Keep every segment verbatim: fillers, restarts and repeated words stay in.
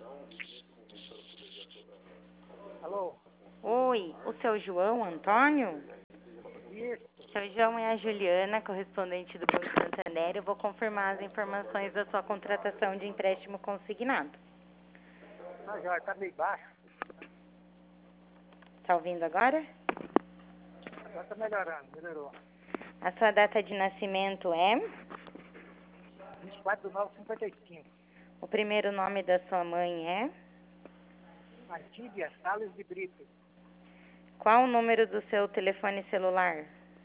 Alô? Oi, o seu João Antônio? Isso. Seu João é a Juliana, correspondente do Banco Santander. Eu vou confirmar as informações da sua contratação de empréstimo consignado. Ah, já tá meio baixo. Tá ouvindo agora? Agora tá melhorando, melhorou. A sua data de nascimento é? vinte e quatro de nove de cinquenta e cinco. O primeiro nome da sua mãe é? Antíbia Salles de Brito. Qual o número do seu telefone celular?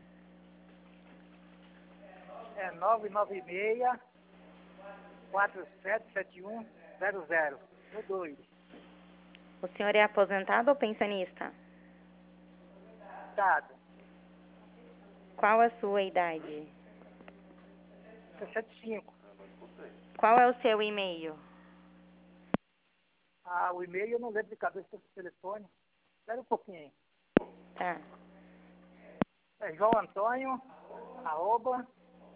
É nove nove seis, quatro sete sete um, zero zero. O dois. O senhor é aposentado ou pensionista? Estado. Qual a sua idade? sessenta e cinco. Qual é o seu e-mail? Ah, o e-mail eu não lembro de cabeça do telefone. Espera um pouquinho. Tá. É João Antônio, arroba,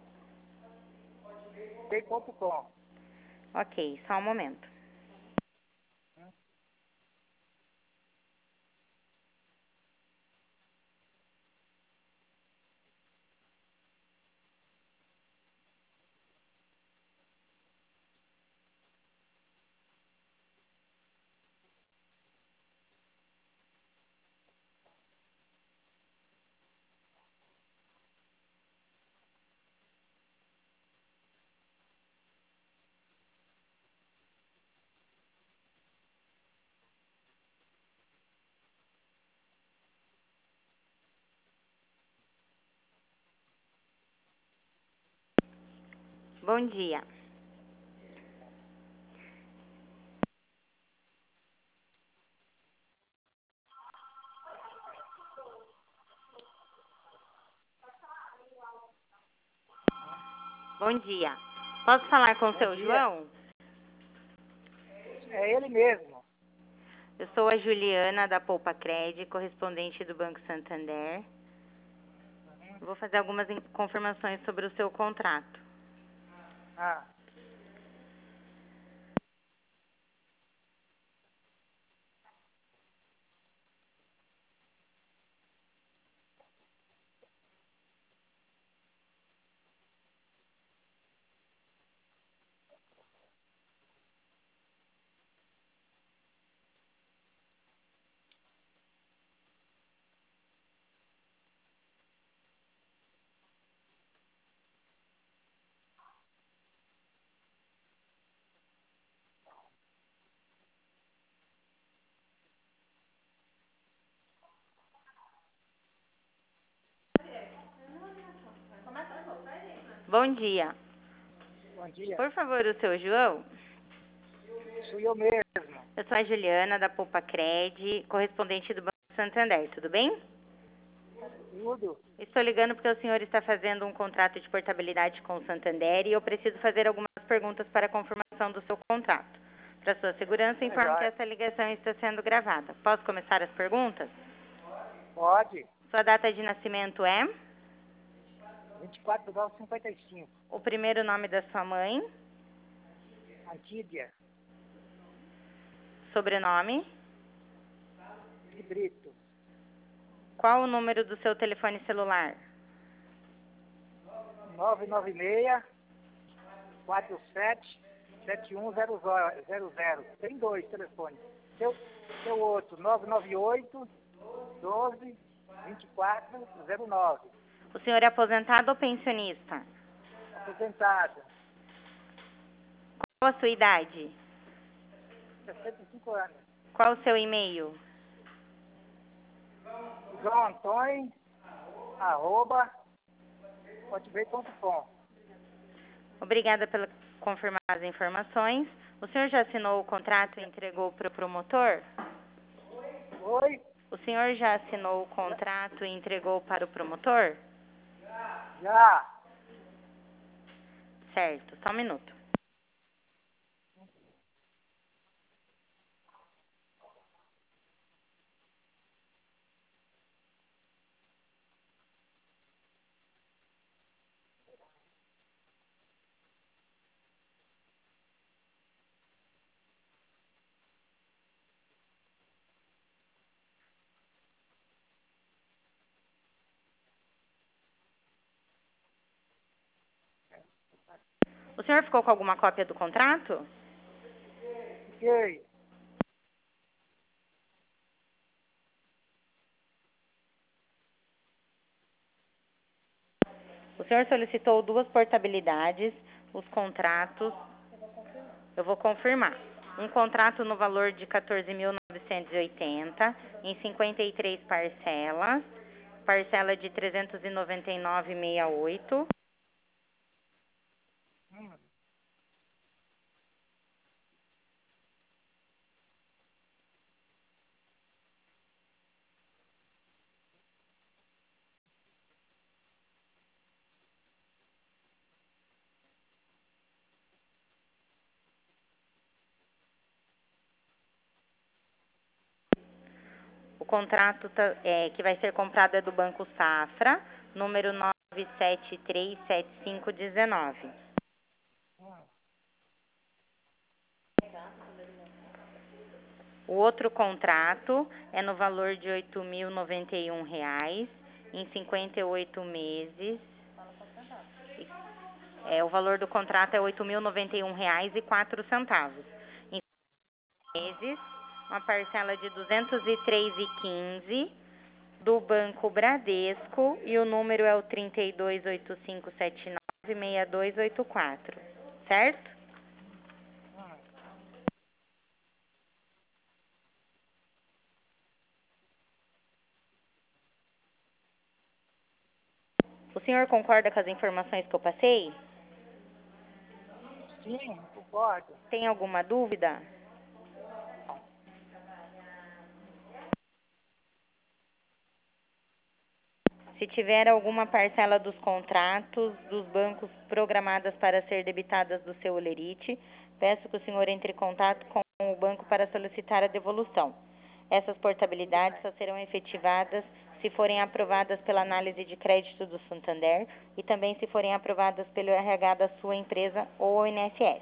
t ponto com. Ok, só um momento. Bom dia. Bom dia. Posso falar com o Bom seu dia. João? É ele mesmo. Eu sou a Juliana da Poupa Cred, correspondente do Banco Santander. Uhum. Vou fazer algumas in- confirmações sobre o seu contrato. Ah, Bom dia. bom dia. Por favor, o seu João? Sou eu mesmo. Eu sou a Juliana da Poupa Cred, correspondente do Banco Santander, tudo bem? Tudo. Estou ligando porque o senhor está fazendo um contrato de portabilidade com o Santander e eu preciso fazer algumas perguntas para a confirmação do seu contrato. Para sua segurança, É informo que jóia. essa ligação está sendo gravada. Posso começar as perguntas? Pode. Sua data de nascimento é? vinte e quatro de nove de cinquenta e cinco. O primeiro nome da sua mãe? Antíbia Sobrenome? de Brito. Qual o número do seu telefone celular? nove nove seis, quatro sete sete um zero zero. Tem dois telefones. Seu, seu outro, nove nove oito, doze, vinte e quatro, zero nove. O senhor é aposentado ou pensionista? Aposentado. Qual a sua idade? sessenta e cinco anos. Qual o seu e-mail? João Antônio, arroba, hotmail ponto com. Obrigada pela confirmar as informações. O senhor já assinou o contrato e entregou para o promotor? Oi? O senhor já assinou o contrato e entregou para o promotor? Já. Certo, só um minuto. O senhor ficou com alguma cópia do contrato? Fiquei. O senhor solicitou duas portabilidades, os contratos. Eu vou confirmar. Um contrato no valor de quatorze mil novecentos e oitenta, em cinquenta e três parcelas, parcela de trezentos e noventa e nove reais e sessenta e oito centavos. Hum. O contrato tá- é, que vai ser comprado é do Banco Safra, número nove sete três sete cinco um nove. Hum. O outro contrato é no valor de oito mil e noventa e um reais, em cinquenta e oito meses. É, o valor do contrato é oito mil e noventa e um reais e quatro centavos. Em meses, uma parcela de duzentos e três reais e quinze centavos do Banco Bradesco e o número é o trinta e dois oito cinco sete nove seis dois oito quatro, certo? Hum. O senhor concorda com as informações que eu passei? Sim, concordo. Tem alguma dúvida? Se tiver alguma parcela dos contratos dos bancos programadas para ser debitadas do seu Olerite, peço que o senhor entre em contato com o banco para solicitar a devolução. Essas portabilidades só serão efetivadas se forem aprovadas pela análise de crédito do Santander e também se forem aprovadas pelo R H da sua empresa ou o I N S S.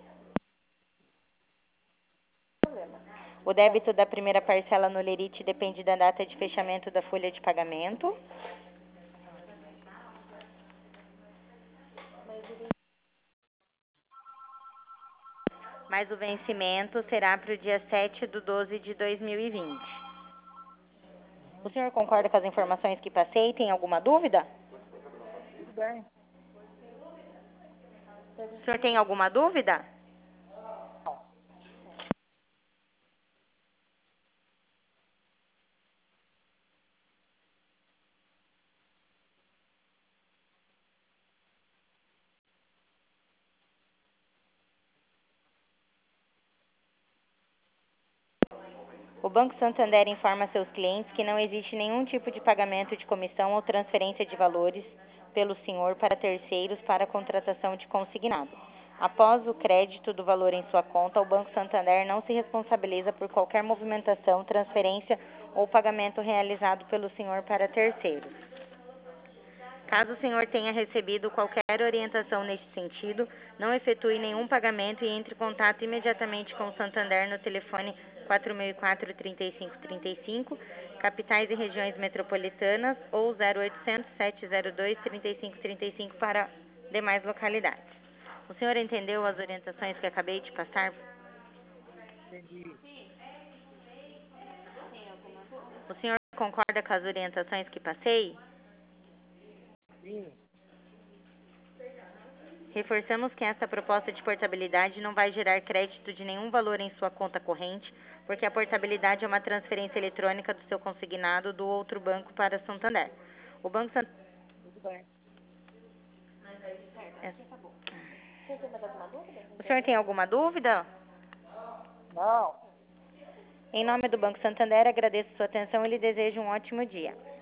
O débito da primeira parcela no Olerite depende da data de fechamento da folha de pagamento. Mas o vencimento será para o dia sete de doze de dois mil e vinte. O senhor concorda com as informações que passei? Tem alguma dúvida? Tudo bem. O senhor tem alguma dúvida? O Banco Santander informa seus clientes que não existe nenhum tipo de pagamento de comissão ou transferência de valores pelo senhor para terceiros para a contratação de consignado. Após o crédito do valor em sua conta, o Banco Santander não se responsabiliza por qualquer movimentação, transferência ou pagamento realizado pelo senhor para terceiros. Caso o senhor tenha recebido qualquer orientação neste sentido, não efetue nenhum pagamento e entre em contato imediatamente com o Santander no telefone quatro mil e quatro, trinta e cinco trinta e cinco, capitais e regiões metropolitanas, ou zero oitocentos, sete zero dois, trinta e cinco trinta e cinco para demais localidades. O senhor entendeu as orientações que acabei de passar? Entendi. O senhor concorda com as orientações que passei? Sim. Reforçamos que essa proposta de portabilidade não vai gerar crédito de nenhum valor em sua conta corrente, porque a portabilidade é uma transferência eletrônica do seu consignado do outro banco para Santander. O Banco Santander... Tudo bem. É. O senhor tem alguma dúvida? Não. Em nome do Banco Santander, agradeço sua atenção e lhe desejo um ótimo dia.